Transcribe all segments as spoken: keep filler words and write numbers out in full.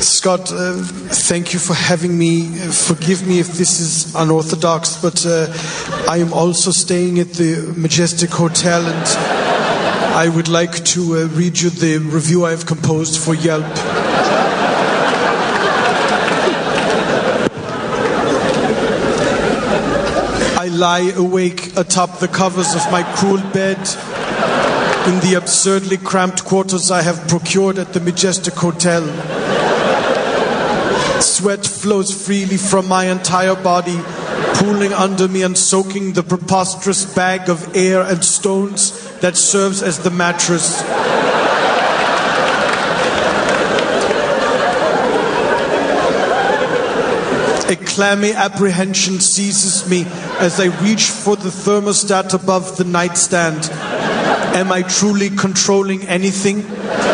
Scott, uh, thank you for having me. Uh, forgive me if this is unorthodox, but uh, I am also staying at the Majestic Hotel, and I would like to uh, read you the review I've composed for Yelp. I lie awake atop the covers of my cruel bed in the absurdly cramped quarters I have procured at the Majestic Hotel. Sweat flows freely from my entire body, pooling under me and soaking the preposterous bag of air and stones that serves as the mattress. A clammy apprehension seizes me as I reach for the thermostat above the nightstand. Am I truly controlling anything?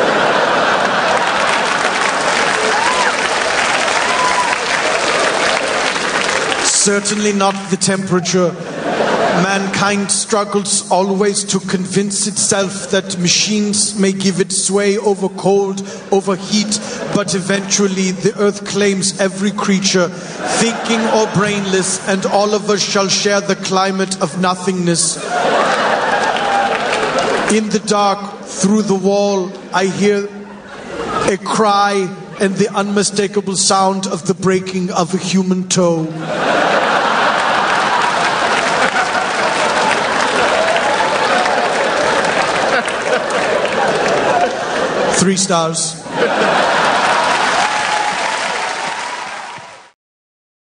Certainly not the temperature. Mankind struggles always to convince itself that machines may give it sway over cold, over heat, but eventually the earth claims every creature, thinking or brainless, and all of us shall share the climate of nothingness. In the dark, through the wall, I hear a cry and the unmistakable sound of the breaking of a human toe. Three stars.